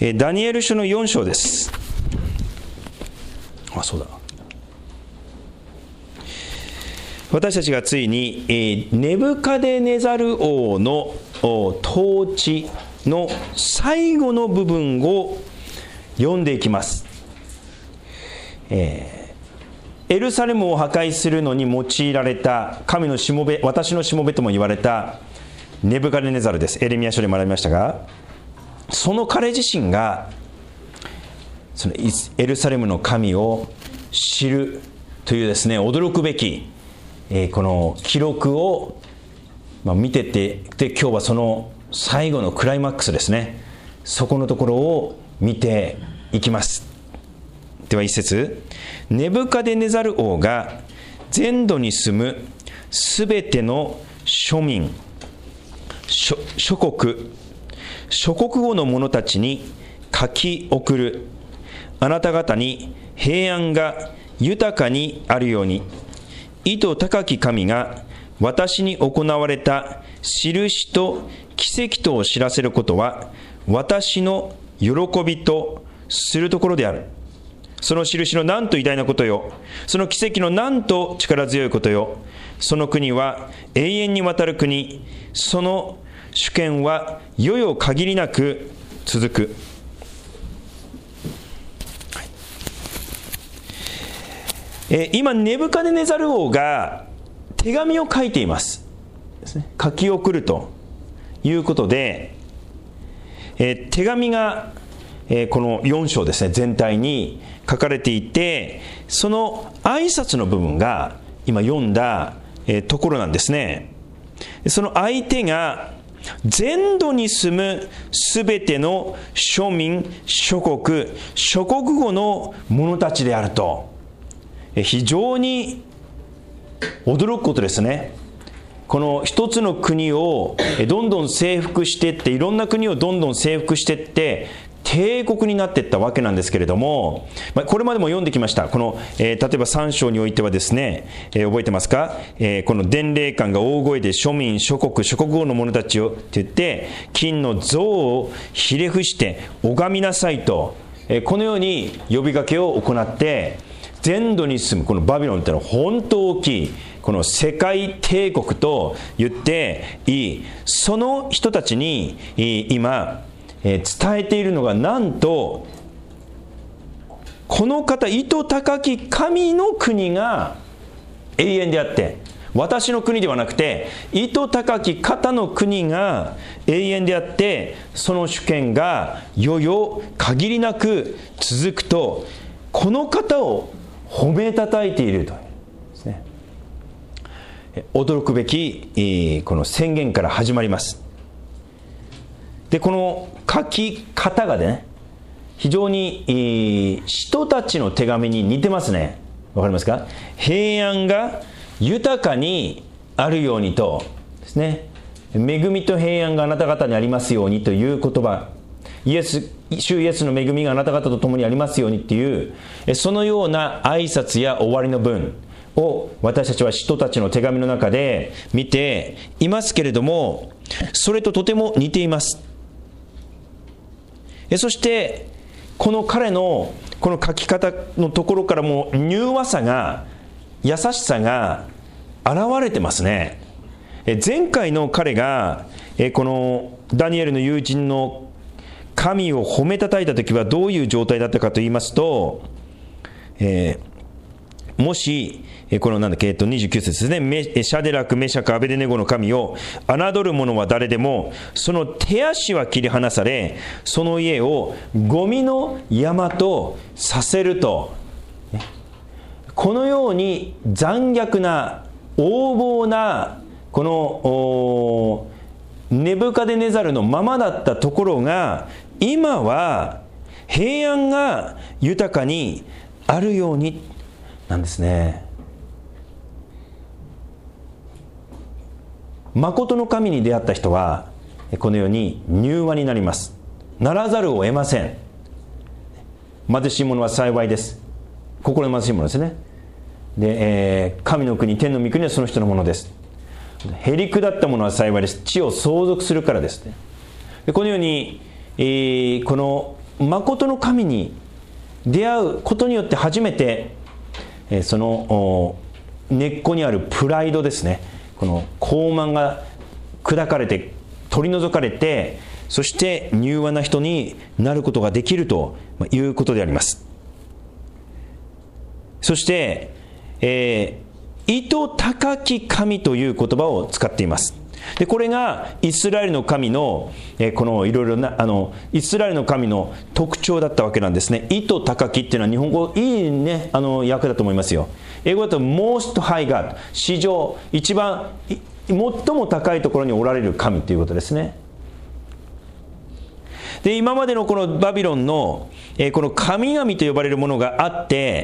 ダニエル書の4章です。そうだ。私たちがついに、ネブカデネザル王の統治の最後の部分を読んでいきます。エルサレムを破壊するのに用いられた神のしもべ、私のしもべとも言われたネブカデネザルです。エレミヤ書で学びましたが、その彼自身がそのエルサレムの神を知るというですね、驚くべき、この記録を、見てて、で今日はその最後のクライマックスですね、そこのところを見ていきます。では一節、ネブカデネザル王が全土に住むすべての庶民、諸国語の者たちに書き送る。あなた方に平安が豊かにあるように、意図高き神が私に行われた印と奇跡とを知らせることは、私の喜びとするところである。その印のなんと偉大なことよ。その奇跡のなんと力強いことよ。その国は永遠にわたる国。その主権は世々限りなく続く。今ネブカデネザル王が手紙を書いていますですね。書き送るということで、手紙がこの4章ですね、全体に書かれていて、その挨拶の部分が今読んだところなんですね。その相手が全土に住むすべての庶民、諸国語の者たちであると。非常に驚くことですね。この一つの国をどんどん征服していって、いろんな国をどんどん征服していって帝国になっていったわけなんですけれども、これまでも読んできました。この、例えば3章においてはですね、覚えてますか、この伝令官が大声で庶民、諸国語の者たちをって言って、金の像をひれ伏して拝みなさいと、このように呼びかけを行って、全土に住むこのバビロンというのは本当大きい、この世界帝国と言っていい、その人たちに今伝えているのが、なんとこの方、意図高き神の国が永遠であって、私の国ではなくて意図高き方の国が永遠であって、その主権が世々限りなく続くと、この方を褒めたたえているとですね、驚くべきこの宣言から始まります。でこの書き方がね、非常に人たちの手紙に似てますね。わかりますか？平安が豊かにあるようにとですね、恵みと平安があなた方にありますようにという言葉、主イエスの恵みがあなた方と共にありますようにっていう、そのような挨拶や終わりの文を私たちは人たちの手紙の中で見ていますけれども、それととても似ています。そしてこの彼のこの書き方のところからも柔和さが、優しさが現れてますね。前回の彼がこのダニエルの友人の神を褒めたたいたときはどういう状態だったかと言いますと、もしこの29節ですね、シャデラク、メシャク、アベデネゴの神を侮る者は誰でもその手足は切り離され、その家をゴミの山とさせると、このように残虐な横暴なこのネブカデネザルのままだったところが、今は平安が豊かにあるようになんですね。誠の神に出会った人はこのように柔和になります。ならざるを得ません。貧しい者は幸いです。心の貧しい者ですね。で、神の国、天の御国はその人のものです。へりくだった者は幸いです。地を相続するからですね。でこのように、この誠の神に出会うことによって初めてその根っこにあるプライドですね、この傲慢が砕かれて取り除かれて、そして柔和な人になることができるということであります。そして、意図高き神という言葉を使っています。でこれがイスラエルの神の、このいろいろなイスラエルの神の特徴だったわけなんですね。意図高きっていうのは日本語いいね訳だと思いますよ。英語だと Most High God、 史上一番最も高いところにおられる神ということですね。で今までのこのバビロンの、この神々と呼ばれるものがあって、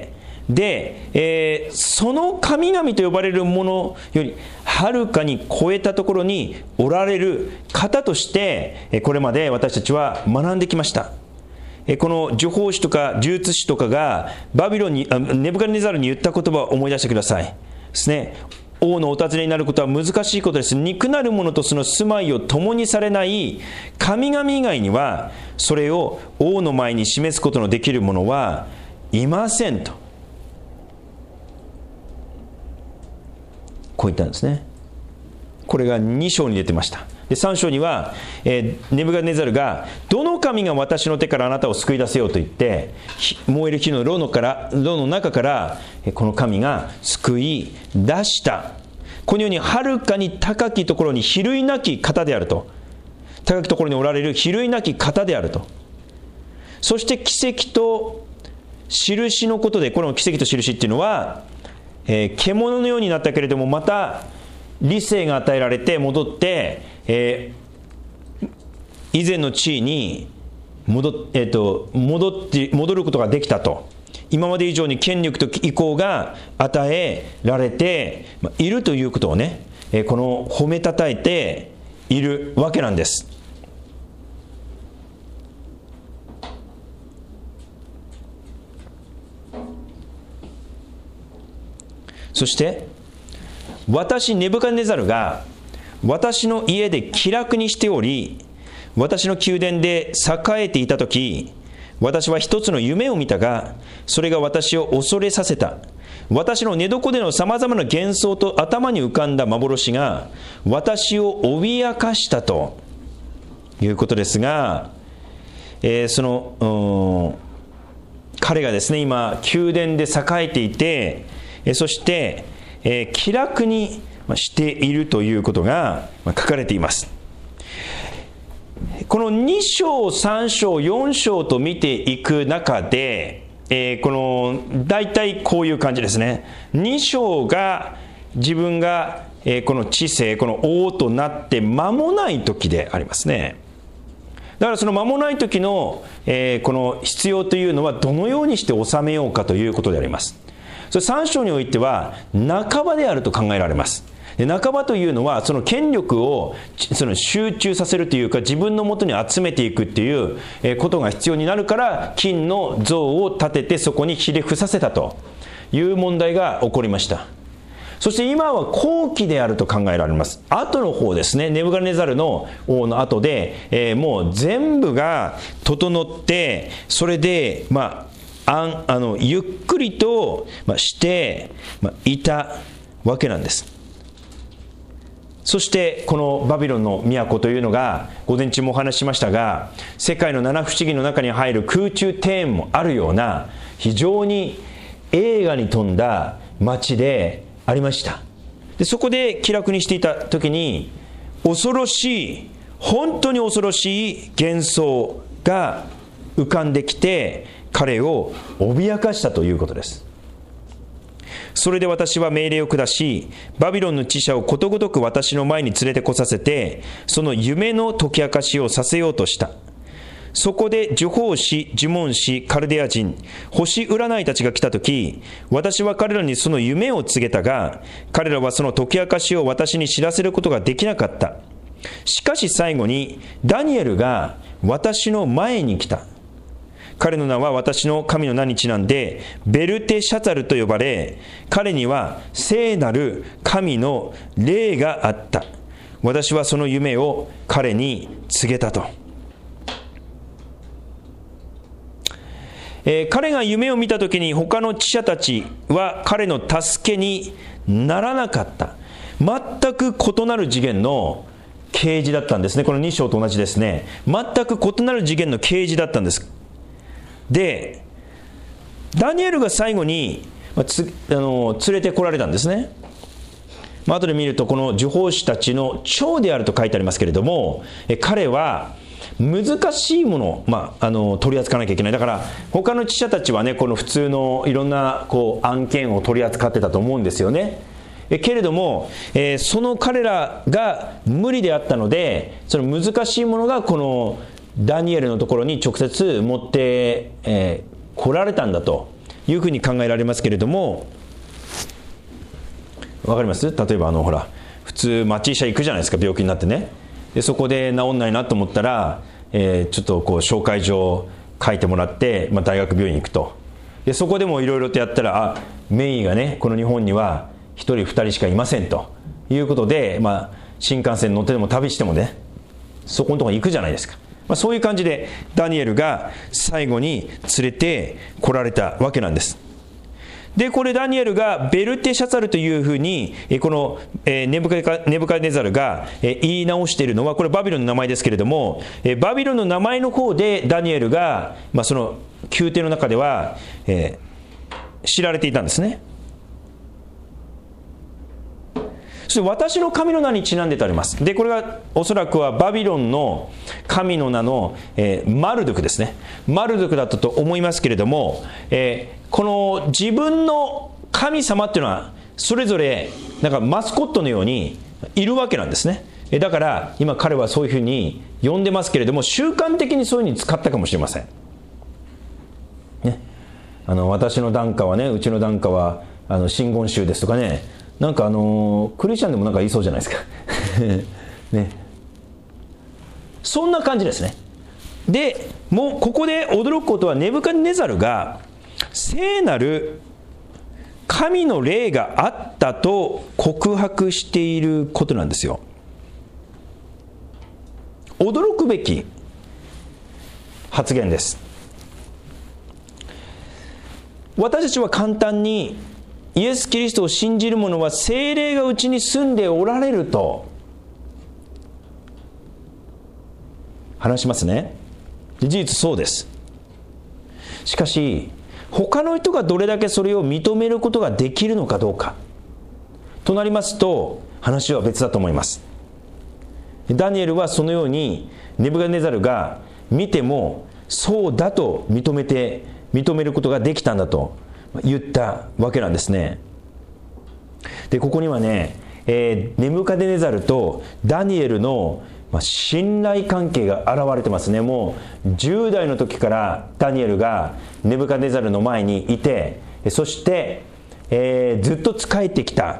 で、その神々と呼ばれるものよりはるかに超えたところにおられる方としてこれまで私たちは学んできました。この呪法師とか呪術師とかがバビロンにネブカデネザルに言った言葉を思い出してくださいですね。王のお尋ねになることは難しいことです。肉なるものとその住まいを共にされない神々以外にはそれを王の前に示すことのできる者はいませんと、こう言ったんですね。これが2章に出てました。で3章には、ネブカデネザルがどの神が私の手からあなたを救い出せようと言って燃える火の炉の中からこの神が救い出した。このようにはるかに高きところに比類なき方であると、高きところにおられる比類なき方であると。そして奇跡と印のことで、この奇跡と印っていうのは、獣のようになったけれどもまた理性が与えられて戻って、以前の地位に戻ることができたと。今まで以上に権力と意向が与えられているということをね、この褒めたたえているわけなんです。そして私ネブカデネザルが私の家で気楽にしており、私の宮殿で栄えていたとき、私は一つの夢を見たが、それが私を恐れさせた。私の寝床でのさまざまな幻想と頭に浮かんだ幻が私を脅かしたということですが、彼がですね今宮殿で栄えていて、そして、気楽にしているということが書かれています。この2章3章4章と見ていく中で、この大体こういう感じですね。2章が自分が、この知性、この王となって間もない時でありますね。だからその間もない時の、この必要というのはどのようにして収めようかということであります。それ3章においては半ばであると考えられます。で半ばというのはその権力をその集中させるというか自分のもとに集めていくっていうことが必要になるから金の像を建ててそこにひれ伏させたという問題が起こりました。そして今は後期であると考えられます。後の方ですね、ネブカデネザルの王の後で、もう全部が整ってそれでゆっくりとしていたわけなんです。そしてこのバビロンの都というのが午前中もお話ししましたが、世界の七不思議の中に入る空中庭園もあるような非常に栄華に富んだ町でありました。でそこで気楽にしていた時に恐ろしい、本当に恐ろしい幻想が浮かんできて彼を脅かしたということです。それで私は命令を下し、バビロンの知者をことごとく私の前に連れてこさせて、その夢の解き明かしをさせようとした。そこで呪法師、呪文師、カルデア人、星占いたちが来たとき、私は彼らにその夢を告げたが、彼らはその解き明かしを私に知らせることができなかった。しかし最後にダニエルが私の前に来た。彼の名は私の神の名にちなんでベルテシャツァルと呼ばれ、彼には聖なる神の霊があった。私はその夢を彼に告げたと。 彼が夢を見たときに他の知者たちは彼の助けにならなかった。全く異なる次元の啓示だったんですね。この2章と同じですね。全く異なる次元の啓示だったんです。で、ダニエルが最後に連れてこられたんですね。後で見るとこの受法師たちの長であると書いてありますけれども、彼は難しいものを、取り扱わなきゃいけない。だから他の知者たちはね、この普通のいろんな案件を取り扱ってたと思うんですよね。けれども、その彼らが無理であったので、その難しいものがこのダニエルのところに直接持って、来られたんだというふうに考えられますけれども、わかります？例えばほら普通町医者行くじゃないですか、病気になってね。でそこで治んないなと思ったら、ちょっと紹介状を書いてもらって、大学病院に行くと。でそこでもいろいろとやったら、名医がねこの日本には1人2人しかいませんということで、新幹線に乗ってでも旅してもね、そこのところに行くじゃないですか。そういう感じでダニエルが最後に連れて来られたわけなんです。でこれダニエルがベルテシャツァルというふうにこのネブカデネザルが言い直しているのは、これバビロンの名前ですけれども、バビロンの名前の方でダニエルが、その宮廷の中では、知られていたんですね。そして私の神の名にちなんでとあります。でこれがおそらくはバビロンの神の名の、マルドゥクですね。マルドゥクだったと思いますけれども、この自分の神様っていうのはそれぞれなんかマスコットのようにいるわけなんですね。だから今彼はそういうふうに呼んでますけれども、習慣的にそういうふうに使ったかもしれませんね。私の檀家はね、うちの檀家は真言宗ですとかね、なんかクリスチャンでもなんか言いそうじゃないですかね、そんな感じですね。でもうここで驚くことは、ネブカデネザルが聖なる神の霊があったと告白していることなんですよ。驚くべき発言です。私たちは簡単にイエス・キリストを信じる者は聖霊がうちに住んでおられると話しますね。事実そうです。しかし他の人がどれだけそれを認めることができるのかどうかとなりますと、話は別だと思います。ダニエルはそのようにネブカデネザルが見てもそうだと認めることができたんだと言ったわけなんですね。でここにはね、ネブカデネザルとダニエルの信頼関係が現れてますね。もう10代の時からダニエルがネブカデネザルの前にいて、そして、ずっと仕えてきた。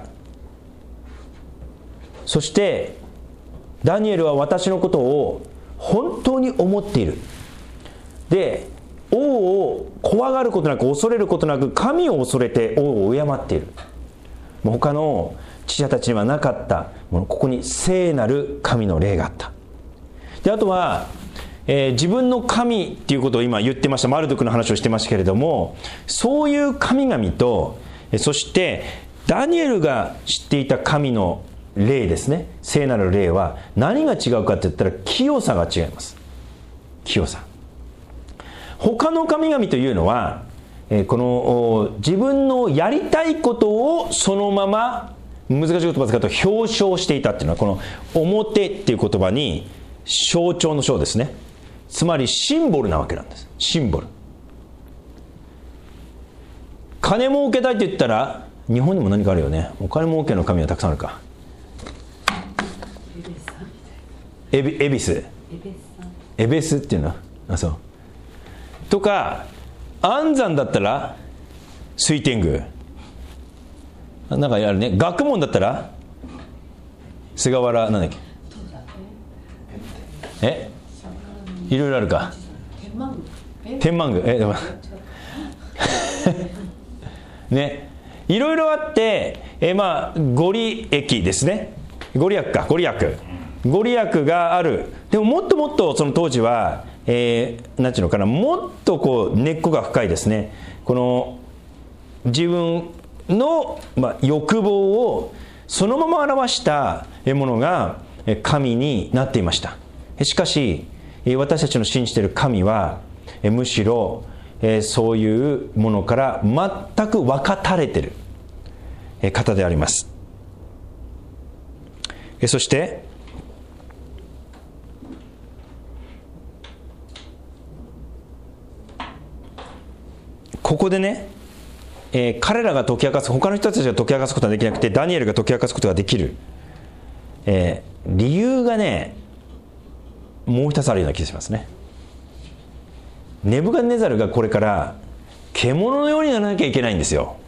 そしてダニエルは私のことを本当に思っている。で王を怖がることなく、恐れることなく、神を恐れて王を敬っている。他の知者たちにはなかったもの、ここに聖なる神の霊があった。であとは、自分の神っていうことを今言ってました。マルドゥクの話をしてましたけれども、そういう神々と、そしてダニエルが知っていた神の霊ですね、聖なる霊は何が違うかって言ったら、清さが違います。清さ。他の神々というのは、この自分のやりたいことをそのまま、難しい言葉を使うと表彰していたっていうのは、この表っていう言葉に象徴の象ですね。つまりシンボルなわけなんです。シンボル。金儲けたいって言ったら、日本にも何かあるよね。お金儲けの神はたくさんあるか。エビスっていうのはそうとか、安産だったら水天宮、なんかやるね。学問だったら菅原なんだっけ、いろいろあるか。天満宮でもね、いろいろあって、ご利益ですね。ご利益がある。でももっともっとその当時は、 なんていうのかな、もっとこう根っこが深いですね、この自分の、欲望をそのまま表したものが神になっていました。しかし私たちの信じている神はむしろそういうものから全く分かたれている方であります。そしてここでね、彼らが解き明かす、他の人たちが解き明かすことはできなくてダニエルが解き明かすことができる、理由がねもう一つあるような気がしますね。ネブカデネザルがこれから獣のようにならなきゃいけないんですよ。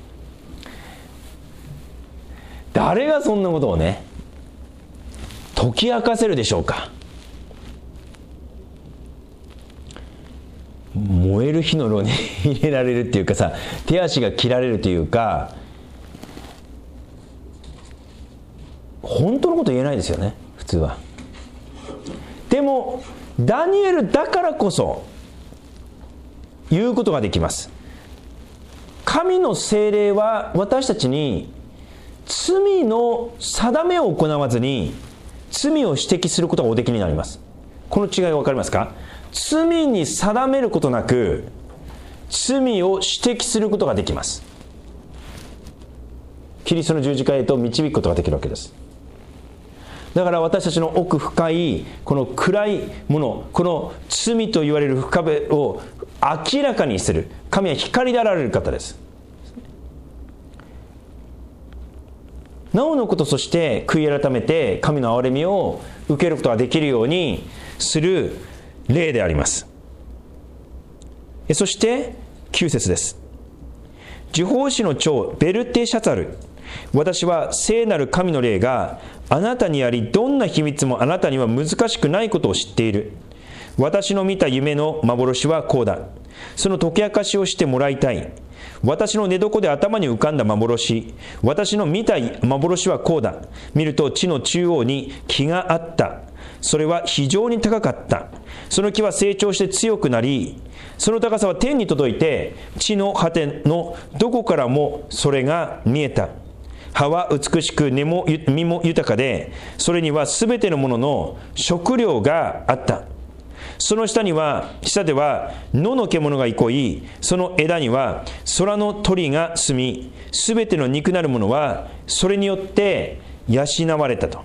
誰がそんなことをね解き明かせるでしょうか。燃える火の炉に入れられるっていうかさ、手足が切られるというか、本当のこと言えないですよね普通は。でもダニエルだからこそ言うことができます。神の聖霊は私たちに罪の定めを行わずに罪を指摘することがおできになります。この違いが分かりますか？罪に定めることなく罪を指摘することができます。キリストの十字架へと導くことができるわけです。だから私たちの奥深いこの暗いもの、この罪と言われる深部を明らかにする神は光であられる方です。なおのこと、そして悔い改めて神の憐れみを受けることができるようにする霊であります。そして9節です。受法師の長ベルテシャツァル、私は聖なる神の霊があなたにあり、どんな秘密もあなたには難しくないことを知っている。私の見た夢の幻はこうだ。その解き明かしをしてもらいたい。私の寝床で頭に浮かんだ幻、私の見た幻はこうだ。見ると地の中央に木があった。それは非常に高かった。その木は成長して強くなり、その高さは天に届いて、地の果てのどこからもそれが見えた。葉は美しく、実も豊かで、それにはすべてのものの食料があった。その下では野の獣が憩い、その枝には空の鳥が住み、すべての肉なるものはそれによって養われたと。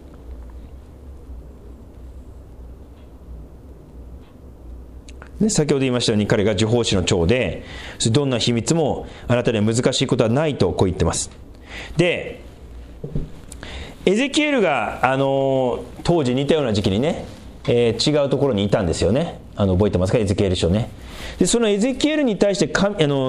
先ほど言いましたように、彼が受法師の長で、どんな秘密もあなたには難しいことはないとこう言ってます。で、エゼキエルが当時似たような時期にね、違うところにいたんですよね。覚えてますか？エゼキエル書ね。でそのエゼキエルに対して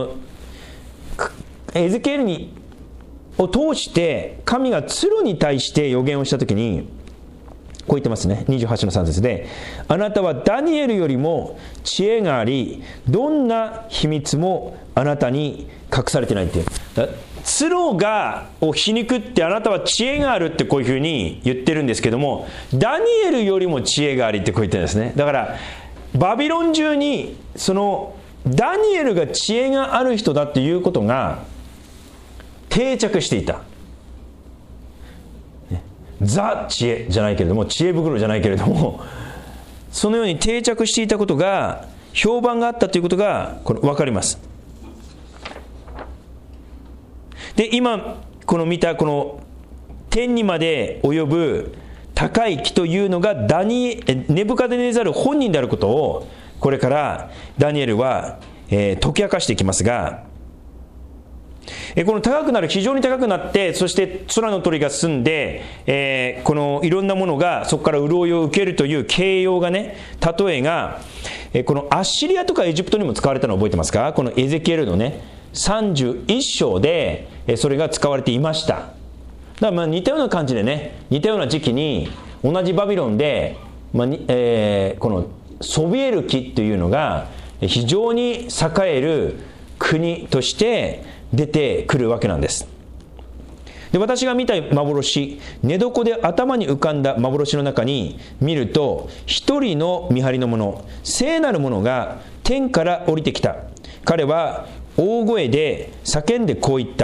エゼキエルを通して神がツルに対して予言をしたときにこう言ってますね。28の3節で、あなたはダニエルよりも知恵があり、どんな秘密もあなたに隠されてないっていう。ツルを皮肉ってあなたは知恵があるってこういうふうに言ってるんですけども、ダニエルよりも知恵がありってこう言ってるんですね。だからバビロン中にそのダニエルが知恵がある人だっていうことが定着していた。ザ・知恵じゃないけれども、知恵袋じゃないけれども、そのように定着していたことが、評判があったということが分かります。で、今この見たこの天にまで及ぶ高い木というのがネブカデネザル本人であることをこれからダニエルは、解き明かしていきますが、この高くなる、非常に高くなって、そして空の鳥が住んで、このいろんなものがそこから潤いを受けるという形容がね、例えが、このアッシリアとかエジプトにも使われたのを覚えてますか？このエゼキエルのね31章でそれが使われていました。だから似たような感じでね、似たような時期に同じバビロンで、このソビエル記というのが非常に栄える国として出てくるわけなんです。 で、私が見た幻、寝床で頭に浮かんだ幻の中に見ると、一人の見張りの者、聖なる者が天から降りてきた。彼は大声で叫んでこう言った。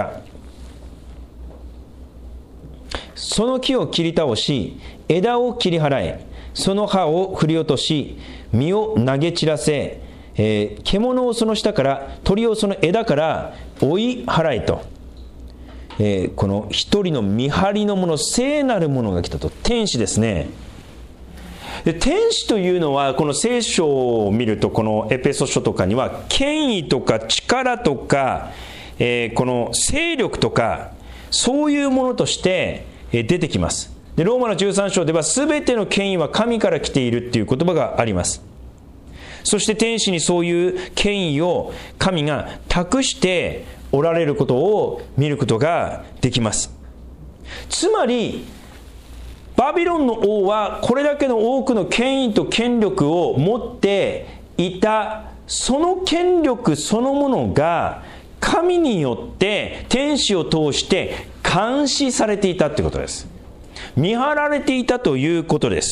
その木を切り倒し、枝を切り払え、その葉を振り落とし、実を投げ散らせ、獣をその下から、鳥をその枝から追い払えと。この一人の見張りの者、聖なる者が来たと。天使ですね。で、天使というのはこの聖書を見ると、このエペソ書とかには権威とか力とか、この勢力とか、そういうものとして出てきます。で、ローマの13章では全ての権威は神から来ているっていう言葉があります。そして天使にそういう権威を神が託しておられることを見ることができます。つまりバビロンの王はこれだけの多くの権威と権力を持っていた、その権力そのものが神によって天使を通して監視されていたということです。見張られていたということです。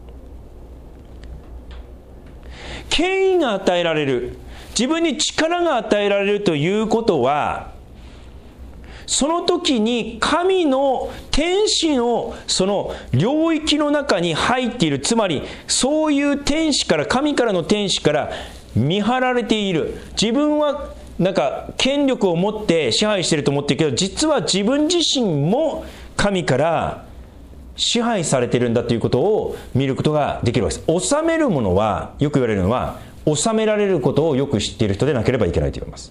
権威が与えられる、自分に力が与えられるということは、その時に神の天使のその領域の中に入っている、つまりそういう天使から、神からの天使から見張られている。自分はなんか権力を持って支配していると思っているけど、実は自分自身も神から支配されているんだということを見ることができるわけです。治めるものは、よく言われるのは、治められることをよく知っている人でなければいけないと言われます。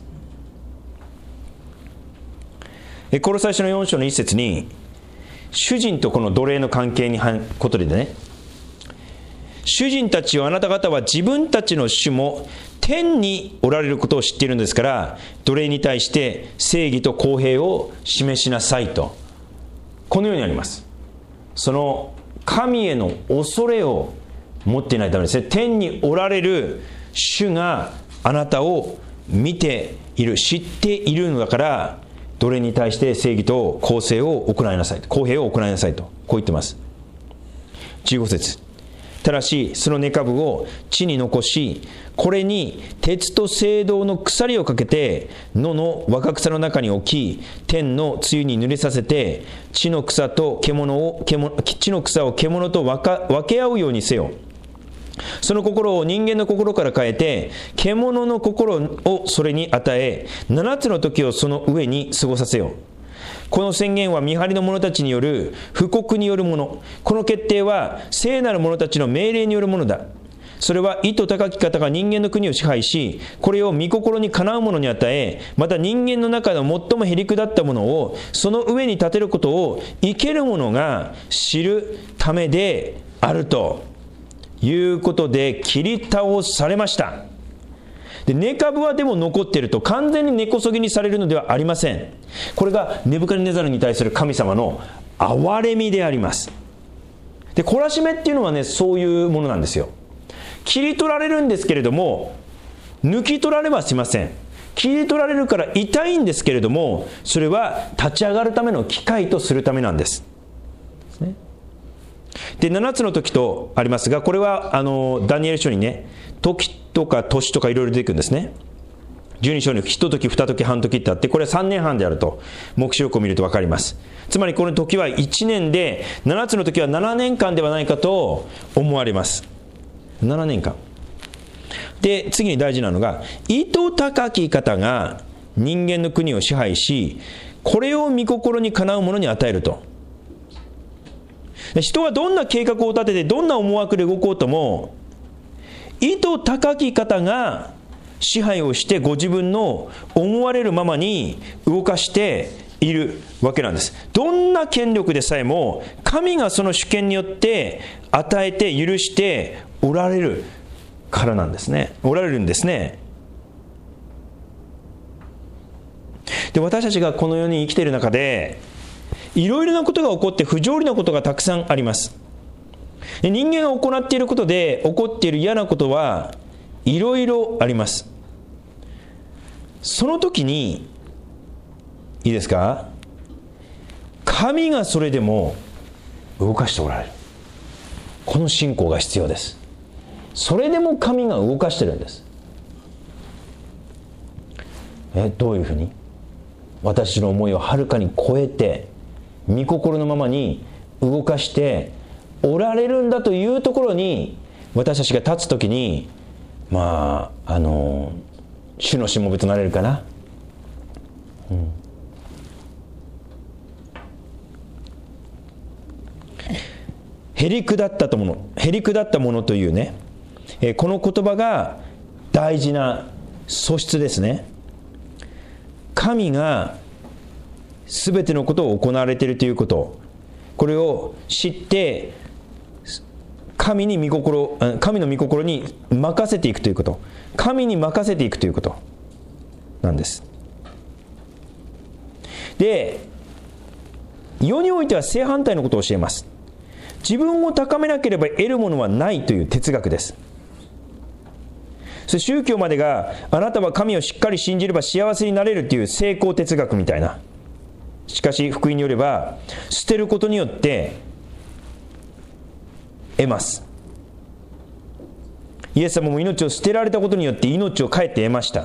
コロサイ書の4章の1節に、主人とこの奴隷の関係にことでね、主人たちをあなた方は自分たちの主も天におられることを知っているんですから、奴隷に対して正義と公平を示しなさいと、このようにあります。その神への恐れを持っていないためですね。天におられる主があなたを見ている、知っているのだから、奴隷に対して正義と公正を行いなさい、公平を行いなさいと、こう言ってます。15節。ただしその根株を地に残し、これに鉄と青銅の鎖をかけて野の若草の中に置き、天の露に濡れさせて、地の草を獣と分け合うようにせよ。その心を人間の心から変えて、獣の心をそれに与え、7つの時をその上に過ごさせよ。この宣言は見張りの者たちによる布告によるもの。この決定は聖なる者たちの命令によるものだ。それは意図高き方が人間の国を支配し、これを御心にかなう者に与え、また人間の中の最もへりくだったものをその上に立てることを生ける者が知るためであるということで切り倒されました。で、根株はでも残っていると、完全に根こそぎにされるのではありません。これがネブカデネザルに対する神様の憐れみであります。で、懲らしめっていうのはね、そういうものなんですよ。切り取られるんですけれども、抜き取られはしません。切り取られるから痛いんですけれども、それは立ち上がるための機会とするためなんです。で、7つの時とありますが、これはダニエル書にね、時とか年とかいろいろ出てくるんですね。12章に一時二時半時ってあって、これは3年半であると黙示録を見ると分かります。つまりこの時は1年で、7つの時は7年間ではないかと思われます。7年間で、次に大事なのが、意図高き方が人間の国を支配し、これを御心にかなう者に与えると。人はどんな計画を立てて、どんな思惑で動こうとも、意図高き方が支配をしてご自分の思われるままに動かしているわけなんです。どんな権力でさえも神がその主権によって与えて許しておられるからなんですね。おられるんですね。で、私たちがこの世に生きている中で、いろいろなことが起こって不条理なことがたくさんあります。で、人間が行っていることで起こっている嫌なことはいろいろあります。その時にいいですか、 神がそれでも動かしておられる。この信仰が必要です。それでも神が動かしてるんです。どういうふうに？私の思いをはるかに超えて御心のままに動かしておられるんだというところに私たちが立つときに、主のしもべとなれるかな。へりくだったものというね、この言葉が大事な素質ですね。神がすべてのことを行われているということ、これを知って神の御心に任せていくということ、神に任せていくということなんです。で、世においては正反対のことを教えます。自分を高めなければ得るものはないという哲学です。それ宗教までがあなたは神をしっかり信じれば幸せになれるという成功哲学みたいな。しかし福音によれば捨てることによって得ます。イエス様も命を捨てられたことによって命を帰って得ました。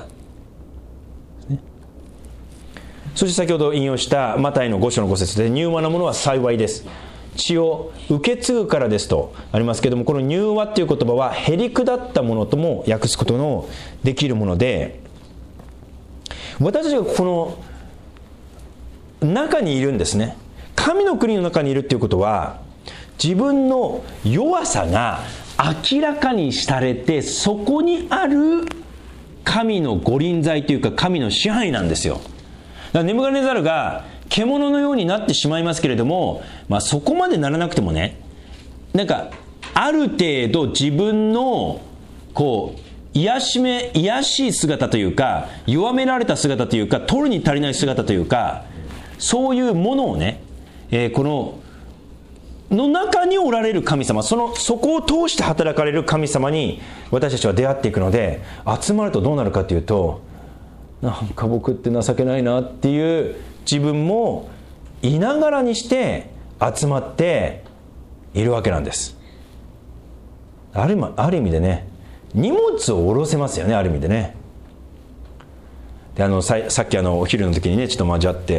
そして先ほど引用したマタイの5章の5節で、柔和なものは幸いです、血を受け継ぐからですとありますけれども、この柔和という言葉はへりくだったものとも訳すことのできるもので、私たちがこの中にいるんですね。神の国の中にいるということは、自分の弱さが明らかにされて、そこにある神の御臨在というか神の支配なんですよ。だからネブカデネザルが獣のようになってしまいますけれども、そこまでならなくてもね、ある程度自分の癒しい姿というか、弱められた姿というか、取るに足りない姿というか、そういうものをね、この中におられる神様、そこを通して働かれる神様に私たちは出会っていくので、集まるとどうなるかというと、なんか僕って情けないなっていう自分もいながらにして集まっているわけなんです。ある意味でね、荷物を下ろせますよね、ある意味でね。でさっきお昼の時にねちょっと交わって、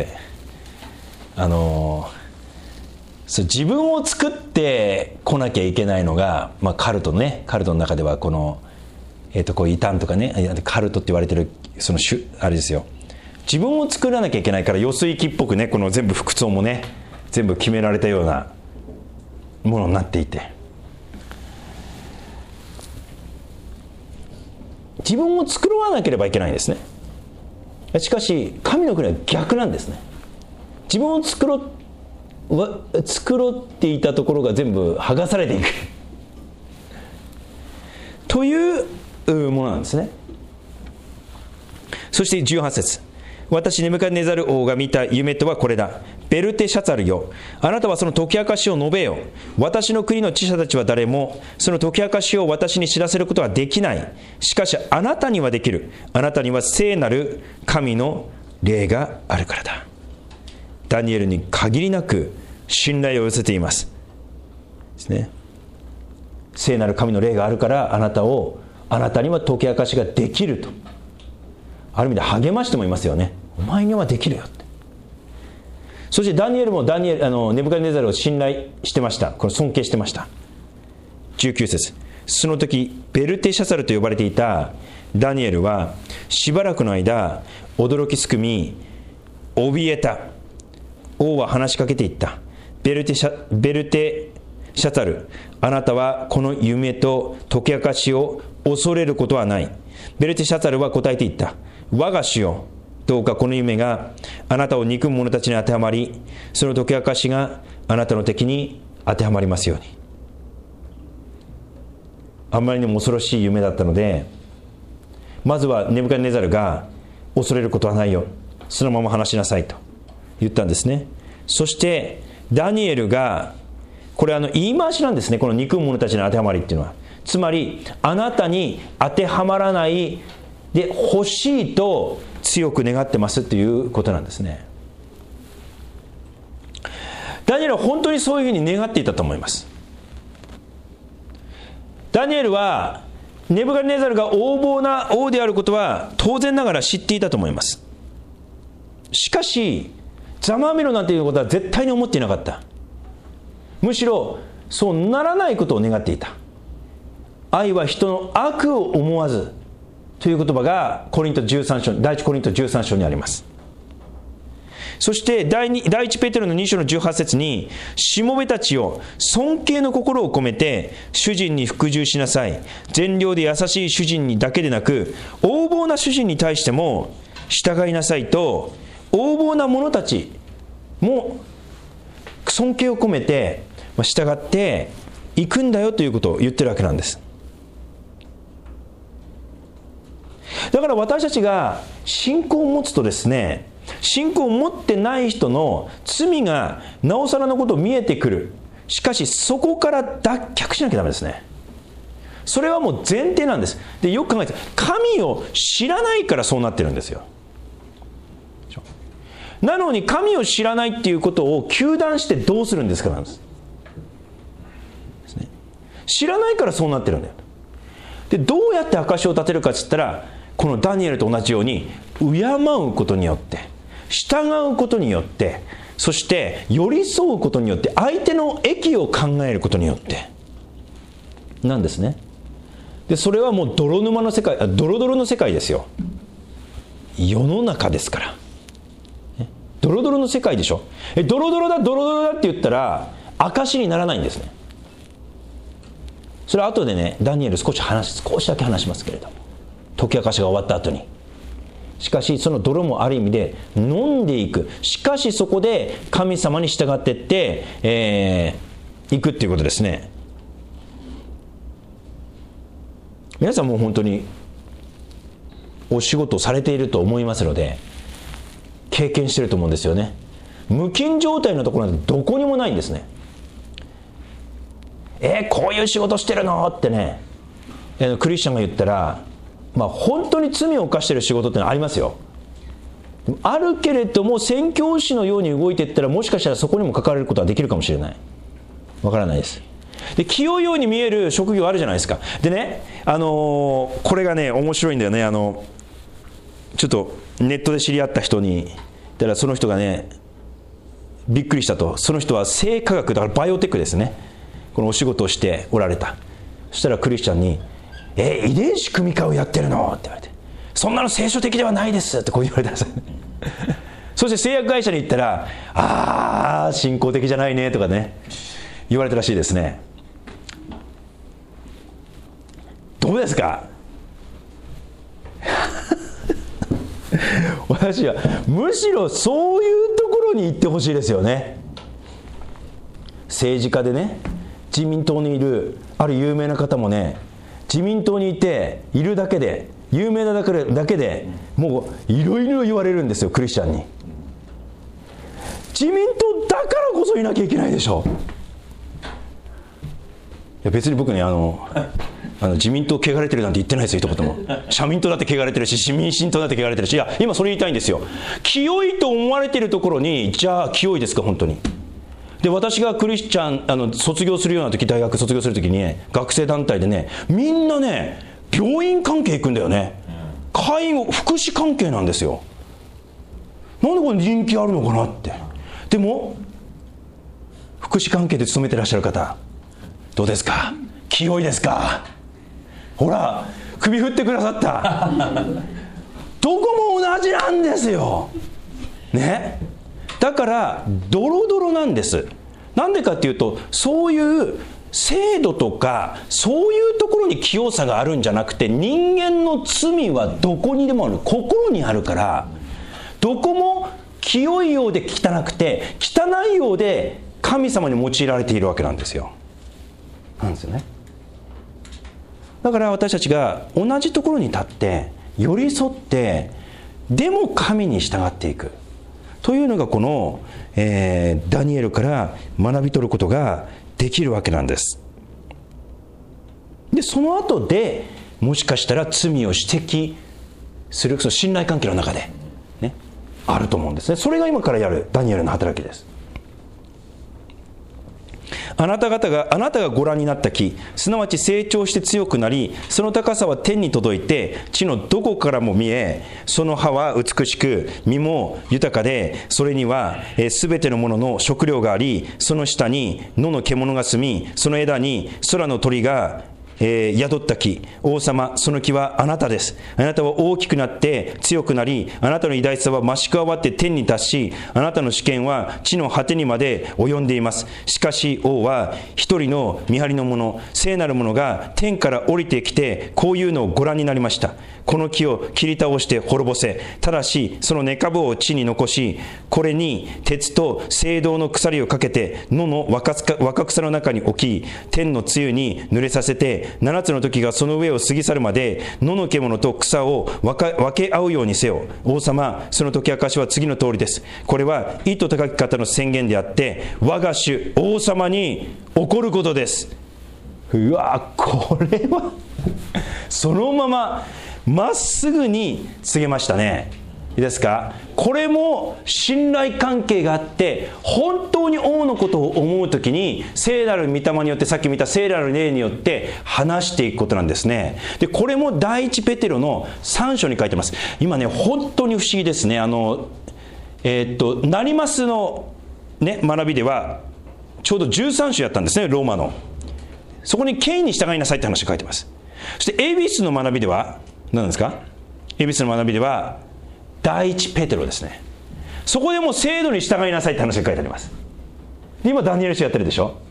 自分を作ってこなきゃいけないのが、カルトの中ではこの異端とかね、カルトって言われてるあれですよ。自分を作らなきゃいけないから、よそ行きっぽくね、この全部服装もね全部決められたようなものになっていて、自分を作らなければいけないんですね。しかし神の国は逆なんですね。自分を作っていたところが全部剥がされていくというものなんですね。そして18節、私ネブカデネザル王が見た夢とはこれだ。ベルテシャツァルよ、あなたはその解き明かしを述べよ。私の国の知者たちは誰もその解き明かしを私に知らせることはできない。しかしあなたにはできる。あなたには聖なる神の霊があるからだ。ダニエルに限りなく信頼を寄せていますですね。聖なる神の霊があるからあなたには解き明かしができると、ある意味で励ましてもいますよね。お前にはできるよって。そしてダニエルもネブカデネザルを信頼してました。これ尊敬してました。19節、その時ベルテシャサルと呼ばれていたダニエルはしばらくの間驚きすくみ怯えた。王は話しかけていった。ベルテシャサル、あなたはこの夢と解き明かしを恐れることはない。ベルテシャサルは答えていった。我が主よ、どうかこの夢があなたを憎む者たちに当てはまり、その解き明かしがあなたの敵に当てはまりますように。あまりにも恐ろしい夢だったので、まずはネブカデネザルが恐れることはないよ、そのまま話しなさいと言ったんですね。そしてダニエルが、これ言い回しなんですね。この憎む者たちに当てはまりっていうのは、つまりあなたに当てはまらないで欲しいと強く願ってますということなんですね。 ルは本当にそういうふうに願っていたと思います。ダニエルはネブカデネザルが横暴な王であることは当然ながら知っていたと思います。しかしざまあみろなんていうことは絶対に思っていなかった。むしろそうならないことを願っていた。愛は人の悪を思わずという言葉が第一コリント13章にあります。そして第一ペテロの2章の18節に、しもべたちよ、尊敬の心を込めて主人に服従しなさい。善良で優しい主人にだけでなく、横暴な主人に対しても従いなさいと、横暴な者たちも尊敬を込めて従っていくんだよということを言ってるわけなんです。だから私たちが信仰を持つとですね、信仰を持ってない人の罪がなおさらのことを見えてくる。しかしそこから脱却しなきゃダメですね。それはもう前提なんです。で、よく考えて、神を知らないからそうなってるんですよ。なのに神を知らないっていうことを糾弾してどうするんですかなんです。知らないからそうなってるんだよ。で、どうやって証を立てるかって言ったら、このダニエルと同じように敬うことによって、従うことによって、そして寄り添うことによって、相手の益を考えることによってなんですね。で、それはもうドロドロの世界ですよ。世の中ですから。ドロドロの世界でしょ。ドロドロだって言ったら証にならないんですね。それは後でね、ダニエル少しだけ話しますけれども、解き明かしが終わった後に、しかしその泥もある意味で飲んでいく。しかしそこで神様に従っていって、いくっていうことですね。皆さんも本当にお仕事をされていると思いますので、経験していると思うんですよね。無菌状態のところなんてどこにもないんですね。こういう仕事してるのってね、クリスチャンが言ったら、本当に罪を犯している仕事ってのはありますよ。あるけれども、宣教師のように動いていったら、もしかしたらそこにも関われることはできるかもしれない。わからないです。で、清いように見える職業あるじゃないですか。でね、これがね面白いんだよね。ちょっとネットで知り合った人に言ったら、その人がねびっくりしたと。その人は生化学だからバイオテックですね、このお仕事をしておられた。そしたらクリスチャンに、遺伝子組み換えをやってるのって言われて、そんなの聖書的ではないですってこう言われたんですそして製薬会社に行ったら、信仰的じゃないねとかね言われたらしいですね。どうですか私はむしろそういうところに行ってほしいですよね。政治家でね、自民党にいるある有名な方もね、自民党にいるだけで、有名なだけでもういろいろ言われるんですよ、クリスチャンに。自民党だからこそいなきゃいけないでしょ。いや別に僕ね、自民党汚れてるなんて言ってないですよ、一言も。社民党だって汚れてるし、民進党だって汚れてるし、いや今それ言いたいんですよ。清いと思われているところに、じゃあ清いですか本当に。で、私がクリスチャン卒業するような時、大学卒業する時にね、学生団体でね、みんなね病院関係行くんだよね。介護福祉関係なんですよ。なんでこれ人気あるのかなって。でも福祉関係で勤めてらっしゃる方、どうですか、清いですか。ほら首振ってくださったどこも同じなんですよね。だからドロドロなんです。なんでかっていうと、そういう制度とかそういうところに清さがあるんじゃなくて、人間の罪はどこにでもある、心にあるから、どこも清いようで汚くて、汚いようで神様に用いられているわけなんですよ。なんですよね。だから私たちが同じところに立って寄り添って、でも神に従っていくというのが、この、ダニエルから学び取ることができるわけなんです。で、その後でもしかしたら罪を指摘する、その信頼関係の中で、ね、あると思うんですね。それが今からやるダニエルの働きです。 あなたがご覧になった木、すなわち成長して強くなり、その高さは天に届いて地のどこからも見え、その葉は美しく実も豊かで、それにはすべてのものの食料があり、その下に野の獣が住み、その枝に空の鳥が宿った木。王様、その木はあなたです。あなたは大きくなって強くなり、あなたの偉大さは増し加わって天に達し、あなたの主権は地の果てにまで及んでいます。しかし王は一人の見張りの者、聖なる者が天から降りてきて、こういうのをご覧になりました。この木を切り倒して滅ぼせ。ただしその根株を地に残し、これに鉄と青銅の鎖をかけて野の若草の中に置き、天の露に濡れさせて、7つの時がその上を過ぎ去るまで野の獣と草を分け合うようにせよ。王様、その時証は次の通りです。これは意図高き方の宣言であって、我が主王様に起こることです。うわ、これはそのまままっすぐに告げましたね。いいですか。これも信頼関係があって、本当に王のことを思うときに聖なる御霊によって、さっき見た聖なる霊によって話していくことなんですね。でこれも第一ペテロの3章に書いてます。今ね、本当に不思議ですね。成増の、ね、学びではちょうど13章やったんですね、ローマの。そこに権威に従いなさいって話が書いてます。そして恵比寿の学びでは何ですか。恵比寿の学びでは第一ペテロですね。そこでも制度に従いなさいって話が書いてあります。今ダニエル書やってるでしょ。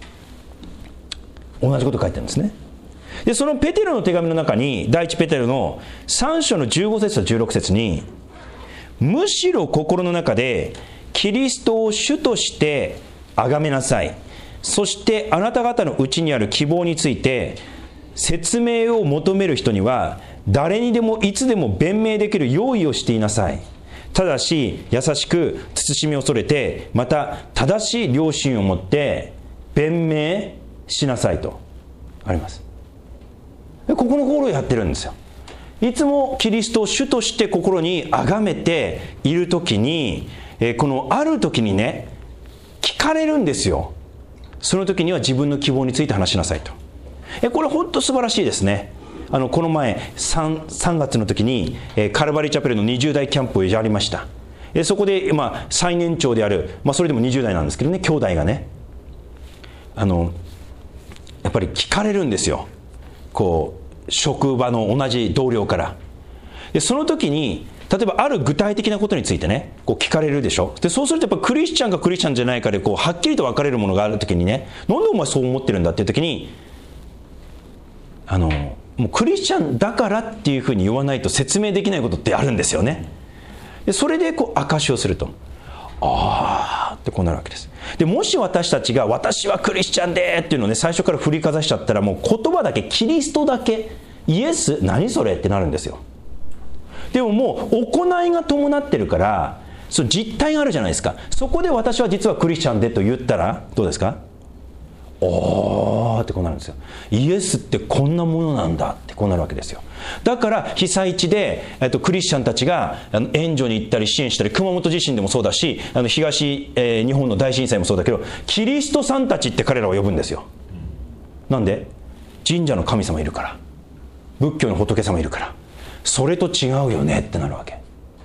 同じこと書いてあるんですね。でそのペテロの手紙の中に、第一ペテロの3章の15節と16節に、むしろ心の中でキリストを主として崇めなさい。そしてあなた方のうちにある希望について説明を求める人には、誰にでもいつでも弁明できる用意をしていなさい。ただし優しく慎み恐れて、また正しい良心を持って弁明しなさいとあります。ここの心をやってるんですよ。いつもキリストを主として心に崇めているときに、このあるときにね、聞かれるんですよ。その時には自分の希望について話しなさいと。これ本当素晴らしいですね。この前 3月の時にカルバリーチャペルの20代キャンプをやりました。そこで、最年長である、それでも20代なんですけどね、兄弟がね、やっぱり聞かれるんですよ。こう職場の同じ同僚から。でその時に例えばある具体的なことについてね、こう聞かれるでしょ。でそうするとやっぱクリスチャンかクリスチャンじゃないかでこうはっきりと分かれるものがある時にね、なんでお前そう思ってるんだっていう時に、もうクリスチャンだからっていうふうに言わないと説明できないことってあるんですよね。でそれでこう証しをすると、あーってこうなるわけです。でもし私たちが私はクリスチャンでっていうのをね、最初から振りかざしちゃったら、もう言葉だけキリストだけイエス何それってなるんですよ。でももう行いが伴ってるから、その実態があるじゃないですか。そこで私は実はクリスチャンでと言ったらどうですか。おーってこうなるんですよ。イエスってこんなものなんだってこうなるわけですよ。だから被災地で、クリスチャンたちが援助に行ったり支援したり、熊本地震でもそうだし、東、日本の大震災もそうだけど、キリストさんたちって彼らを呼ぶんですよ。なんで？神社の神様いるから、仏教の仏様いるから、それと違うよねってなるわけ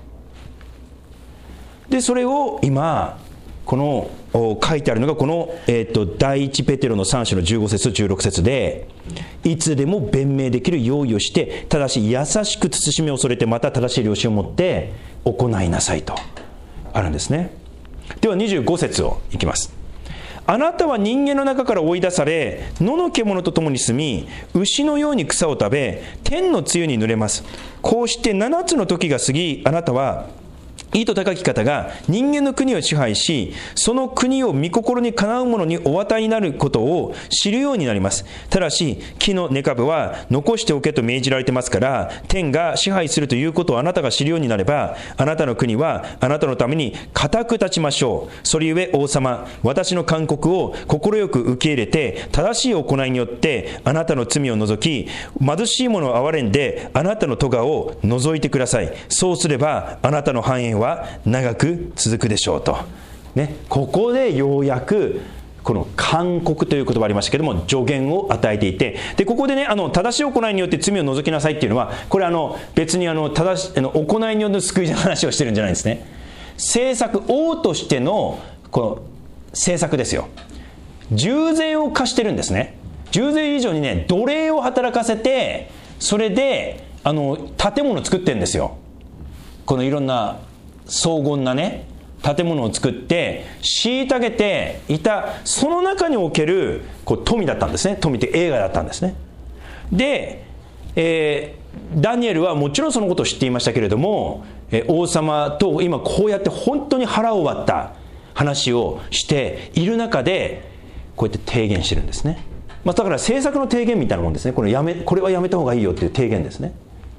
で、それを今この書いてあるのがこの、第一ペテロの3章の15節16節で、いつでも弁明できる用意をして、ただし優しく慎み恐れて、また正しい良心を持って行いなさいとあるんですね。では25節をいきます。あなたは人間の中から追い出され、野の獣と共に住み、牛のように草を食べ、天の露に濡れます。こうして7つの時が過ぎ、あなたは意図高き方が人間の国を支配し、その国を御心にかなう者にお与えになることを知るようになります。ただし木の根株は残しておけと命じられてますから、天が支配するということをあなたが知るようになれば、あなたの国はあなたのために固く立ちましょう。それゆえ王様、私の勧告を快く受け入れて、正しい行いによってあなたの罪を除き、貧しい者を憐れんであなたの咎を除いてください。そうすればあなたの繁栄は長く続くでしょうと、ね、ここでようやくこの勧告という言葉ありましたけども、助言を与えていて、でここでね、正しい行いによって罪を除きなさいっていうのは、これ別に行いによる救いの話をしてるんじゃないんですね。政策、王としてのこの政策ですよ。重税を課してるんですね。重税以上にね、奴隷を働かせて、それで建物を作ってるんですよ。このいろんな荘厳なね建物を作って虐げていた、その中における富だったんですね。富って栄華だったんですね。で、ダニエルはもちろんそのことを知っていましたけれども、王様と今こうやって本当に腹を割った話をしている中で、こうやって提言してるんですね。だから政策の提言みたいなもんですね。これはやめた方がいいよっていう提言ですね。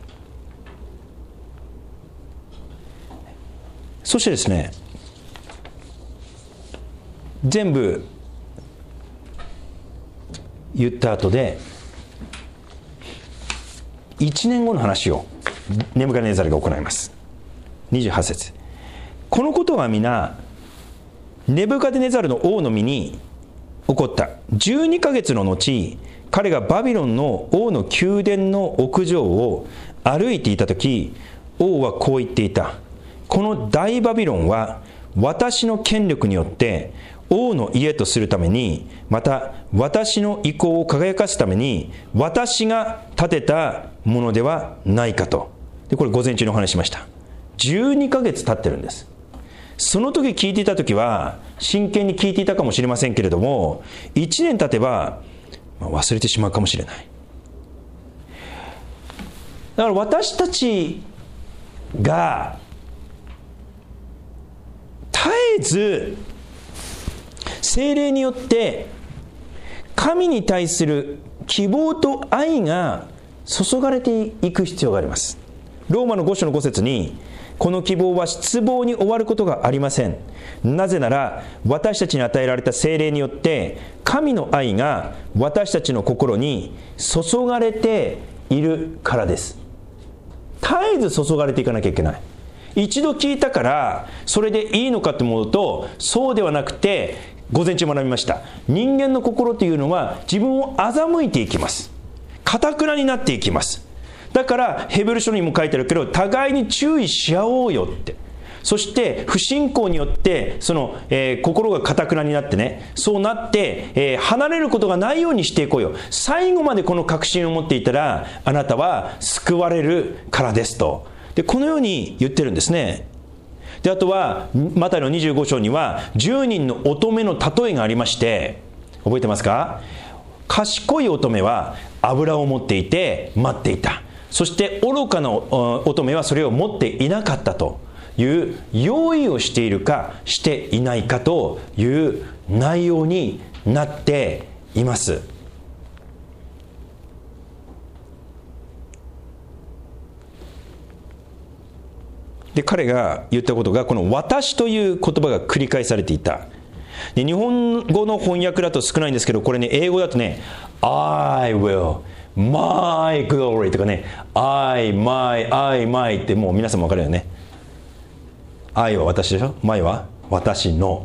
そしてですね、全部言った後で1年後の話をネブカデネザルが行います。28節、このことは皆ネブカデネザルの王の身に起こった12ヶ月の後、彼がバビロンの王の宮殿の屋上を歩いていたとき、王はこう言っていた。この大バビロンは私の権力によって王の家とするために、また私の意向を輝かすために私が建てたものではないかと。でこれ午前中にお話ししました。12ヶ月経ってるんです。その時聞いていた時は真剣に聞いていたかもしれませんけれども、1年経てば忘れてしまうかもしれない。だから私たちが絶えず聖霊によって神に対する希望と愛が注がれていく必要があります。ローマの5章の5節に、この希望は失望に終わることがありません。なぜなら私たちに与えられた聖霊によって神の愛が私たちの心に注がれているからです。絶えず注がれていかなきゃいけない。一度聞いたからそれでいいのかと思うと、そうではなくて、午前中学びました。人間の心というのは自分を欺いていきます。堅くなになっていきます。だからヘブル書にも書いてあるけど、互いに注意し合おうよって。そして不信仰によって心が堅くなになってね、そうなって、離れることがないようにしていこうよ。最後までこの確信を持っていたらあなたは救われるからですと。でこのように言ってるんですね。であとはマタイの25章には10人の乙女の例えがありまして、覚えてますか？賢い乙女は油を持っていて待っていた。そして愚かな乙女はそれを持っていなかったという用意をしているかしていないかという内容になっています。で彼が言ったことが、この私という言葉が繰り返されていた。で日本語の翻訳だと少ないんですけど、これね、英語だとね I will my glory とかね、I my ってもう皆さんも分かるよね。I は私でしょ、my は私の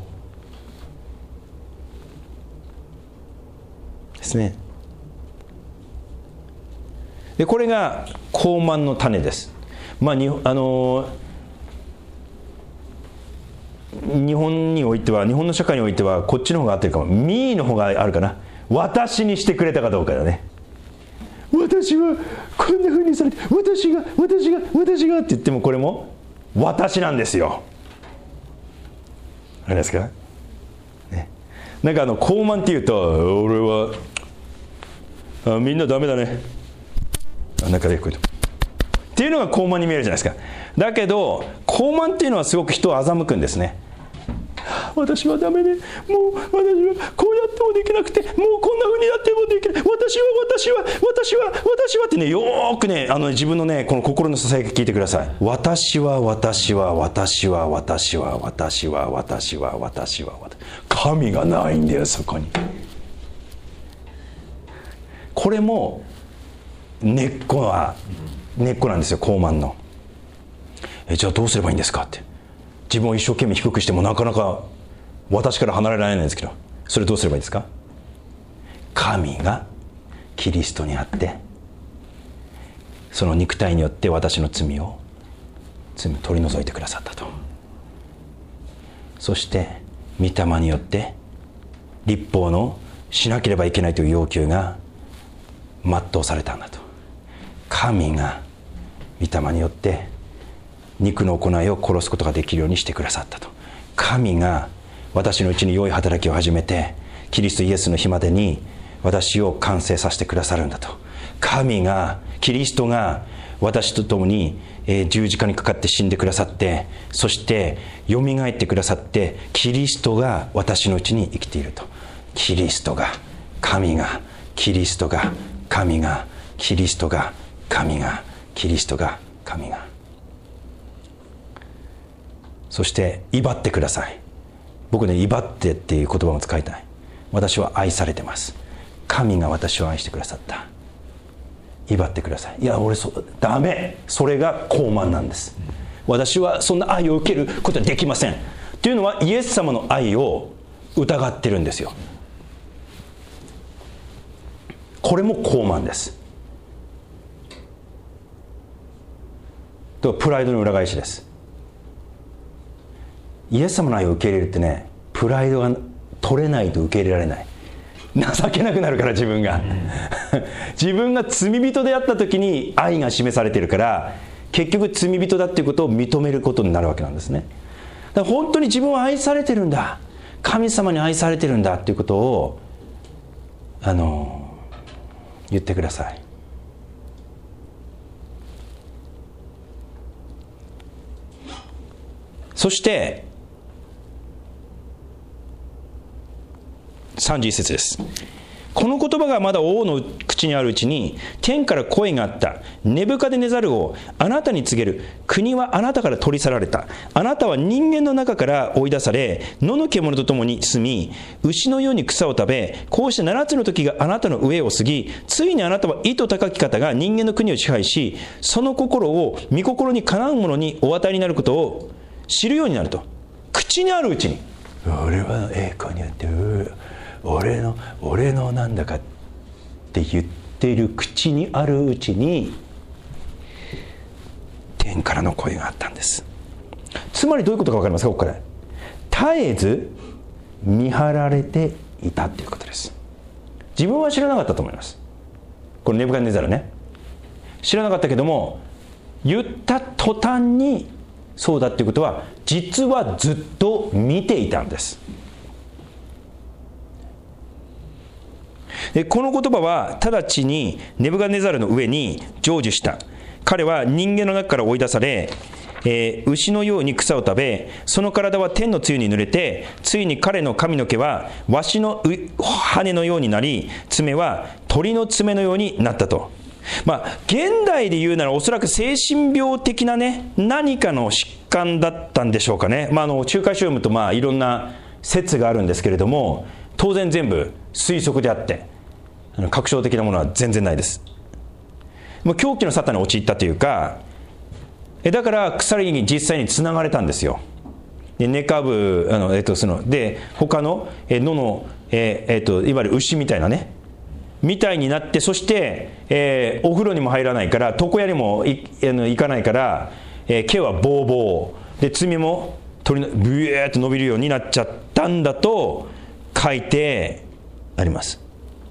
ですね。でこれが高慢の種です。日本においては、日本の社会においてはこっちの方が合ってるかも。me の方があるかな。私にしてくれたかどうかだね。私はこんな風にされて、私がって言っても、これも私なんですよ。あれですか、ね、なんか高慢っていうと、俺はみんなダメだね、なんかでこうっていうのが高慢に見えるじゃないですか。だけど高慢っていうのはすごく人を欺くんですね。私はダメで、もう私はこうやってもできなくて、もうこんな風になってもできない、私はってね、よーくね、自分のね、この心のささやき聞いてください。私は神がないんだよ、そこに。これも根っこなんですよ、高慢の。じゃあどうすればいいんですかって。自分を一生懸命低くしてもなかなか私から離れられないんですけど、 それどうすればいいですか？神がキリストにあって、その肉体によって私の罪を取り除いてくださったと。そして御霊によって律法のしなければいけないという要求が全うされたんだと。神が御霊によって肉の行いを殺すことができるようにしてくださったと。神が私のうちに良い働きを始めて、キリストイエスの日までに私を完成させてくださるんだと。キリストが私と共に十字架にかかって死んでくださって、そしてよみがえってくださって、キリストが私のうちに生きていると。キリストが神がキリストが神がキリストが神がキリストが神が、そして威張ってください。僕ね、威張ってっていう言葉も使いたい。私は愛されてます。神が私を愛してくださった。威張ってください。いや、俺ダメ。それが傲慢なんです。私はそんな愛を受けることはできません。というのはイエス様の愛を疑ってるんですよ。これも傲慢です。プライドの裏返しです。イエス様の愛を受け入れるってね、プライドが取れないと受け入れられない。情けなくなるから、自分が自分が罪人であった時に愛が示されているから、結局罪人だっていうことを認めることになるわけなんですね。だから本当に自分は愛されてるんだ、神様に愛されてるんだっていうことを言ってください。そして31節です。この言葉がまだ王の口にあるうちに、天から声があった。ネブカデネザル王、あなたに告げる。国はあなたから取り去られた。あなたは人間の中から追い出され、野の獣と共に住み、牛のように草を食べ、こうして7つの時があなたの上を過ぎ、ついにあなたは意図高き方が人間の国を支配し、その心を御心にかなう者にお与えになることを知るようになると。口にあるうちに、俺は栄光にあって俺のなんだかって言っている口にあるうちに、天からの声があったんです。つまりどういうことか分かりますか？ここから絶えず見張られていたということです。自分は知らなかったと思います。これネブカデネザルね、知らなかったけども、言った途端にそうだっていうことは、実はずっと見ていたんです。でこの言葉は直ちにネブカデネザルの上に成就した。彼は人間の中から追い出され、牛のように草を食べ、その体は天の露に濡れて、ついに彼の髪の毛はワシの羽のようになり、爪は鳥の爪のようになったと。現代で言うならおそらく精神病的なね、何かの疾患だったんでしょうかね。仲介書を読むといろんな説があるんですけれども、当然全部推測であって確証的なものは全然ないです。もう狂気の沙汰に陥ったというか、だから鎖に実際につながれたんですよ。で根株で他の野の、いわゆる牛みたいなねみたいになって、そして、お風呂にも入らないから、床屋にも行かないから、毛はボーボーで、爪もブエーっと伸びるようになっちゃったんだと書いてあります。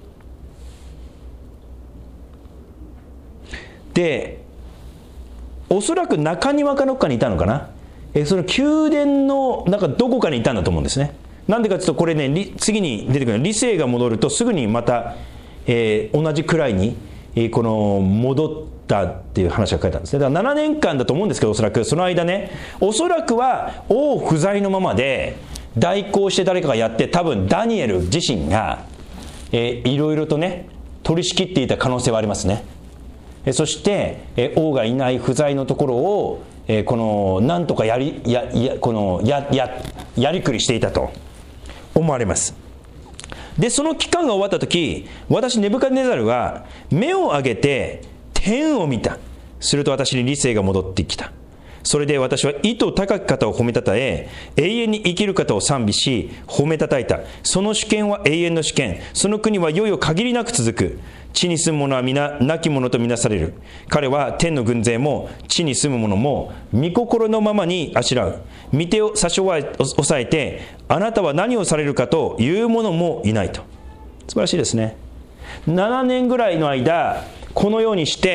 でおそらく中庭かどっかにいたのかな、その宮殿のどこかにいたんだと思うんですね。なんでかというと、これね、次に出てくる理性が戻るとすぐにまた、同じくらいに、戻ったっていう話が書いてあるんですね。だから7年間だと思うんですけど、おそらくその間ね、おそらくは王不在のままで代行して誰かがやって、多分ダニエル自身が、いろいろとね取り仕切っていた可能性はありますね。そして、王がいない不在のところを、なんとかやりくりしていたと思われます。でその期間が終わった時、私ネブカデネザルは目を上げて天を見た。すると私に理性が戻ってきた。 それで私は意図高き方を褒めたたえ、永遠に生きる方を賛美し褒めたたえた。その主権は永遠の主権、その国はいよいよ限りなく続く。地に住む者は皆亡き者とみなされる。彼は天の軍勢も地に住む者も御心のままにあしらう。御手を差し押さえて、あなたは何をされるかという者もいないと。素晴らしいですね。7年ぐらいの間このようにして、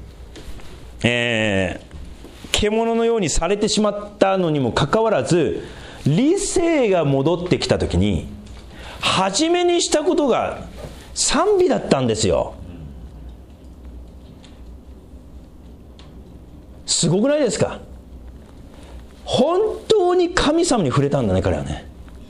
獣のようにされてしまったのにもかかわらず、理性が戻ってきたときに初めにしたことが賛美だったんですよ。すごくないですか。本当に神様に触れたんだね、彼はね。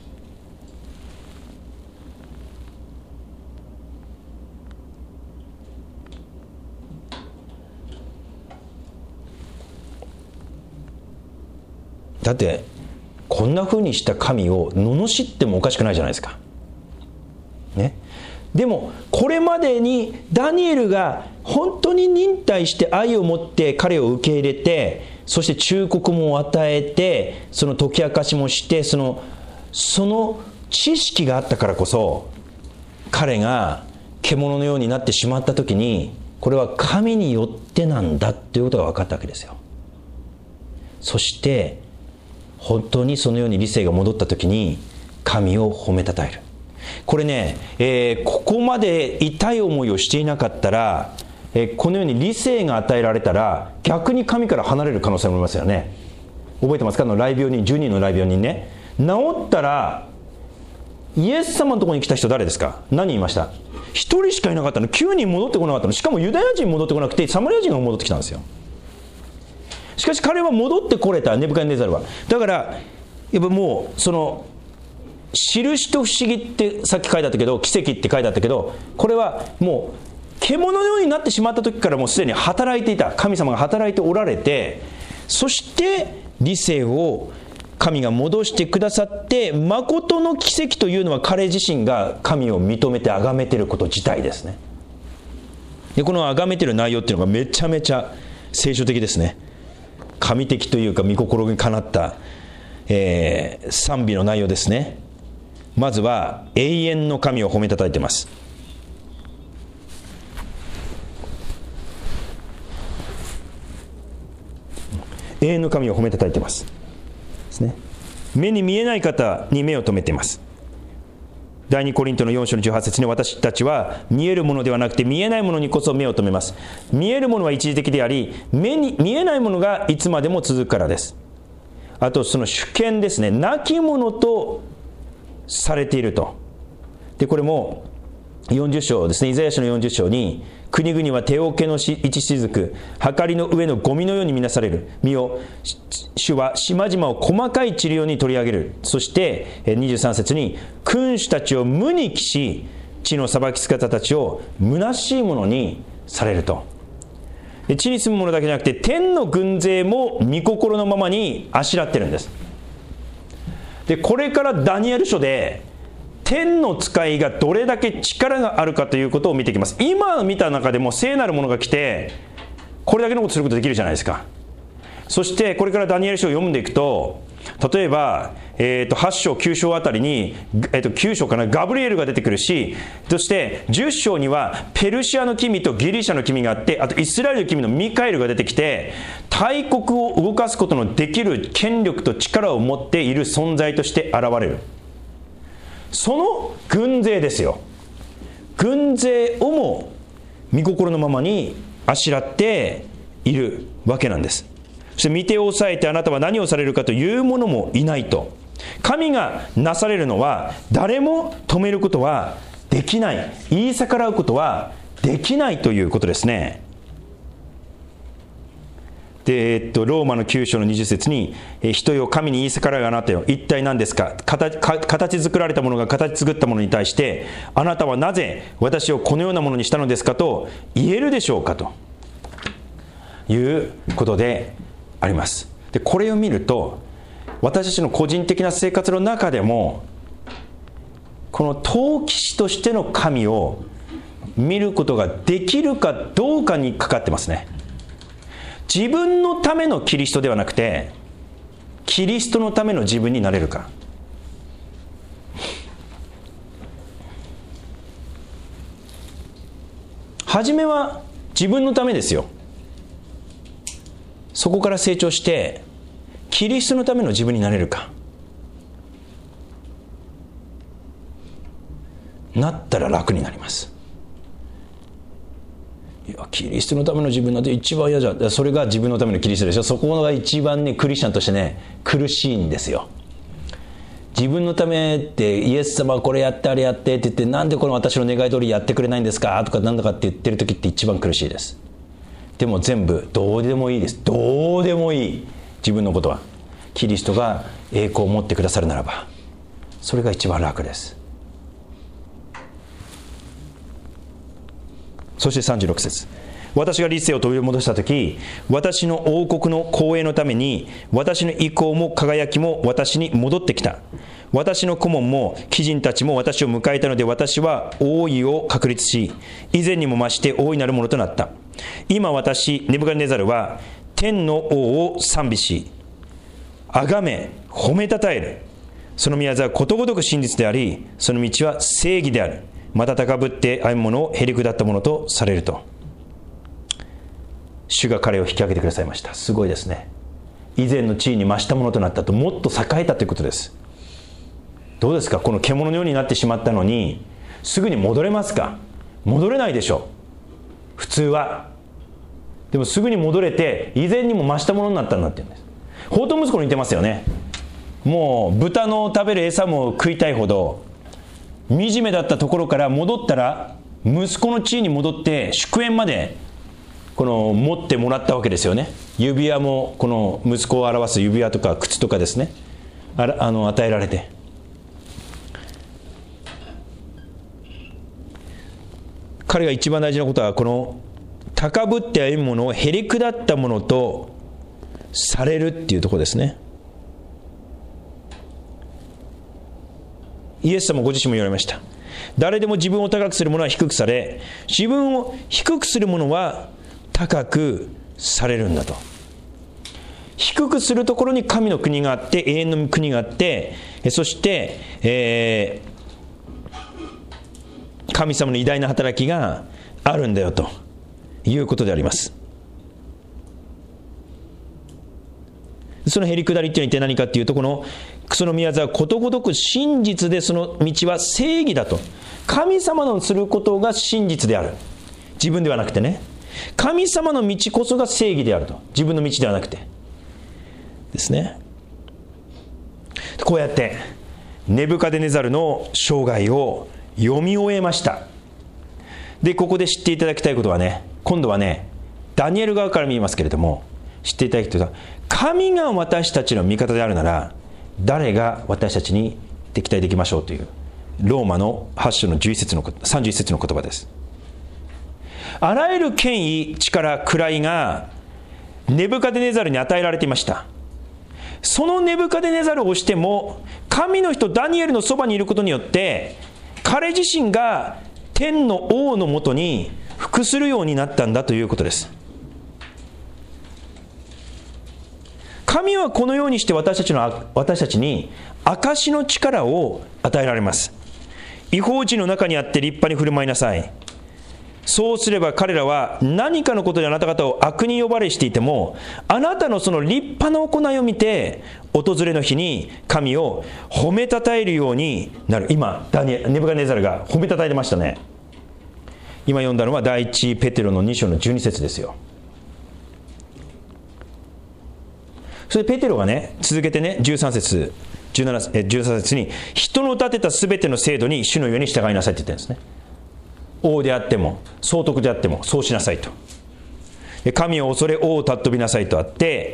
だってこんな風にした神を罵ってもおかしくないじゃないですかね。でもこれまでにダニエルが本当に忍耐して愛を持って彼を受け入れて、そして忠告も与えて、その解き明かしもして、その知識があったからこそ彼が獣のようになってしまった時に、これは神によってなんだということが分かったわけですよ。そして本当にそのように理性が戻った時に神を褒めたたえる。これね、ここまで痛い思いをしていなかったら、このように理性が与えられたら逆に神から離れる可能性もありますよね。覚えてますか。雷病人、10人の雷病人ね、治ったらイエス様のところに来た人誰ですか。何人いました。1人しかいなかったの。9人戻ってこなかったの。しかもユダヤ人戻ってこなくてサマリア人が戻ってきたんですよ。しかし彼は戻ってこれた、ネブカデネザルは。だからやっぱもうその印と不思議ってさっき書いてあったけど、奇跡って書いてあったけど、これはもう獣のようになってしまった時からもうすでに働いていた、神様が働いておられて、そして理性を神が戻してくださって、誠の奇跡というのは彼自身が神を認めて崇めていること自体ですね。でこの崇めている内容っていうのがめちゃめちゃ聖書的ですね。神的というか御心にかなった、賛美の内容ですね。まずは永遠の神を褒めたたえています。永遠の神を褒めたたえていますですね。目に見えない方に目を留めています。第2コリントの4章の18節に、私たちは見えるものではなくて見えないものにこそ目を留めます。見えるものは一時的であり、目に見えないものがいつまでも続くからです。あとその主権ですね。亡き者とされていると。でこれも40章ですね。イザヤ書の40章に、国々は手桶の一雫、はかりの上のゴミのように見なされる。見よ、主は島々を細かい塵ように取り上げる。そして23節に、君主たちを無に帰し、地の裁き姿たちを虚しいものにされると。地に住む者だけじゃなくて天の軍勢も御心のままにあしらってるんです。でこれからダニエル書で天の使いがどれだけ力があるかということを見ていきます。今見た中でも聖なるものが来てこれだけのことすることできるじゃないですか。そしてこれからダニエル書を読んでいくと、例えば、8章9章あたりに、9章かな、ガブリエルが出てくるし、そして10章にはペルシアの君とギリシャの君があって、あとイスラエルの君のミカエルが出てきて、大国を動かすことのできる権力と力を持っている存在として現れる。その軍勢ですよ。軍勢をも御心のままにあしらっているわけなんです。そして御手を押さえてあなたは何をされるかというものもいないと。神がなされるのは誰も止めることはできない、言い逆らうことはできないということですね。でローマの9章の20節に、人よ神に言い逆らうあなたよ、一体何ですか。形作られたものが形作ったものに対して、あなたはなぜ私をこのようなものにしたのですかと言えるでしょうかということであります。でこれを見ると、私たちの個人的な生活の中でもこの陶器師としての神を見ることができるかどうかにかかってますね。 自分のためのキリストではなくて、キリストのための自分になれるか。初めは自分のためですよ。そこから成長してキリストのための自分になれるか。なったら楽になります。いや、キリストのための自分なんて一番嫌じゃ。それが自分のためのキリストでしょ。そこが一番ね、クリスチャンとしてね、苦しいんですよ。自分のためってイエス様はこれやってあれやってって言って、なんでこの私の願い通りやってくれないんですかとかなんだかって言ってる時って一番苦しいです。でも全部どうでもいいです。どうでもいい。自分のことはキリストが栄光を持ってくださるならば、それが一番楽です。そして36節、私が理性を取り戻したとき、私の王国の光栄のために、私の意向も輝きも私に戻ってきた。私の顧問も貴人たちも私を迎えたので、私は王位を確立し、以前にも増して大いなるものとなった。今私、ネブカデネザルは、天の王を賛美し、崇め、褒めたたえる。その宮座はことごとく真実であり、その道は正義である。また高ぶって歩む者をへりくだったものとされると。主が彼を引き上げてくださいました。すごいですね。以前の地位に増したものとなったと、もっと栄えたということです。どうですか。この獣のようになってしまったのにすぐに戻れますか。戻れないでしょう、普通は。でもすぐに戻れて、以前にも増したものになったんだって言うんです。放蕩息子に似てますよね。もう豚の食べる餌も食いたいほど惨めだったところから戻ったら、息子の地位に戻って祝宴までこの持ってもらったわけですよね。指輪もこの息子を表す指輪とか靴とかですね、与えられて、彼が一番大事なことは、この高ぶって歩むものをへりくだったものとされるっていうところですね。イエス様ご自身も言われました。誰でも自分を高くする者は低くされ、自分を低くする者は高くされるんだと。低くするところに神の国があって、永遠の国があって、そして、神様の偉大な働きがあるんだよということであります。そのへりくだりっていうのは一体何かっていうと、このその宮座はことごとく真実で、その道は正義だと。神様のすることが真実である。自分ではなくてね。神様の道こそが正義であると。自分の道ではなくてですね。こうやってネブカデネザルの生涯を読み終えました。で、ここで知っていただきたいことはね、今度はね、ダニエル側から見ますけれども、知っていただきたいことは、神が私たちの味方であるなら、誰が私たちに敵対できましょうという、ローマの8章の11節の31節の言葉です。あらゆる権威、力、位がネブカデネザルに与えられていました。そのネブカデネザルをしても、神の人ダニエルのそばにいることによって、彼自身が天の王のもとに服するようになったんだということです。神はこのようにして私たちに証の力を与えられます。異邦人の中にあって立派に振る舞いなさい。そうすれば彼らは何かのことであなた方を悪人呼ばれしていても、あなたのその立派な行いを見て、訪れの日に神を褒めたたえるようになる。今ネブカデネザルが褒めたたえてましたね。今読んだのは第一ペテロの2章の12節ですよ。それでペテロがね、続けてね、13節に、人の立てたすべての制度に主のように従いなさいって言ってるんですね。王であっても総督であってもそうしなさいと。神を恐れ王を尊びなさいとあって、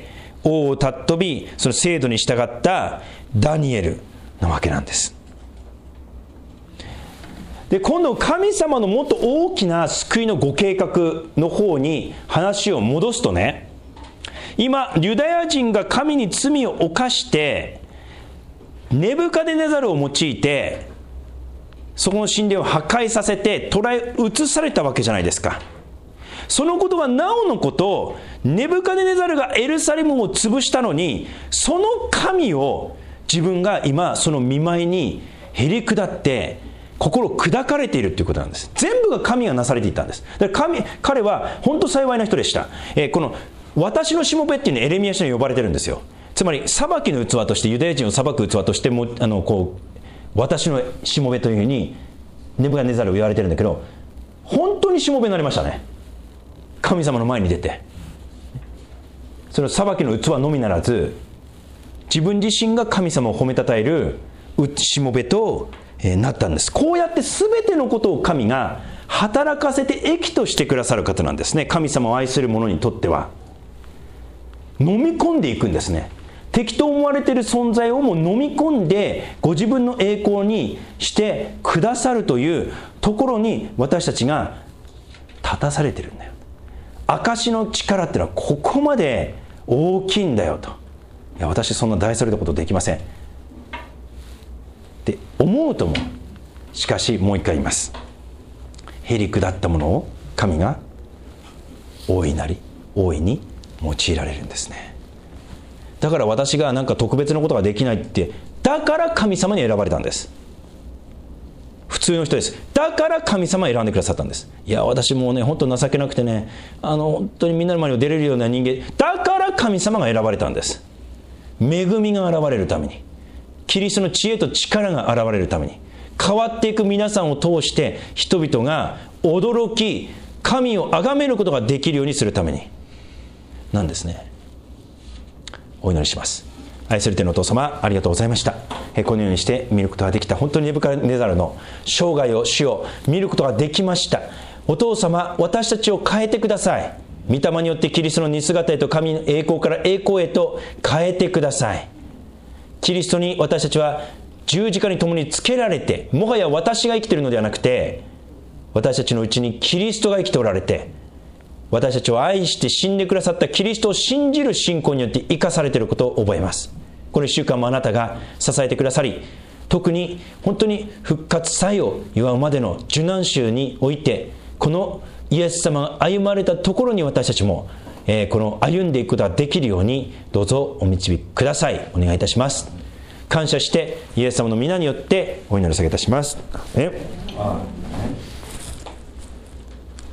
王を尊びその制度に従ったダニエルなわけなんです。で、今度神様のもっと大きな救いのご計画の方に話を戻すとね、今ユダヤ人が神に罪を犯してネブカデネザルを用いてそこの神殿を破壊させて捕らえ移されたわけじゃないですか。 そのことがなおのこと、ネブカデネザルがエルサレムを潰したのに、その神を自分が今その見舞いにへり下って心砕かれているということなんです。全部が神がなされていたんです。だから彼は本当幸いな人でした。この私のしもべっていうのはエレミヤ書に呼ばれてるんですよ。つまり裁きの器として、ユダヤ人を裁く器としても私のしもべというふうにネブカデネザルを言われてるんだけど、本当にしもべになりましたね。神様の前に出て、その裁きの器のみならず、自分自身が神様を褒めたたえるしもべとなったんです。こうやって全てのことを神が働かせて益としてくださる方なんですね。神様を愛する者にとっては飲み込んでいくんですね。敵と思われている存在をもう飲み込んでご自分の栄光にしてくださるというところに私たちが立たされてるんだよ。証の力っていうのはここまで大きいんだよと。いや、私そんな大それたことできませんって思うと思う。しかしもう一回言います。へり下ったものを神が大いに用いられるんですね。だから私がなんか特別なことができないって、だから神様に選ばれたんです。普通の人です。だから神様選んでくださったんです。いや、私もうね、本当情けなくてね、本当にみんなの前に出れるような人間だから神様が選ばれたんです。恵みが現れるために、キリストの知恵と力が現れるために、変わっていく皆さんを通して人々が驚き神を崇めることができるようにするためになんですね。お祈りします。愛する天のお父様、ありがとうございました。このようにして見ることができた。本当にネブカデネザルの生涯を死を見ることができました。お父様、私たちを変えてください。御霊によってキリストの似姿へと神の栄光から栄光へと変えてください。キリストに私たちは十字架に共につけられて、もはや私が生きているのではなくて、私たちのうちにキリストが生きておられて、私たちを愛して死んでくださったキリストを信じる信仰によって生かされていることを覚えます。この1週間もあなたが支えてくださり、特に本当に復活祭を祝うまでの受難週において、このイエス様が歩まれたところに私たちも、この歩んでいくことができるようにどうぞお導きください。お願いいたします。感謝してイエス様の皆によってお祈り下げいたします。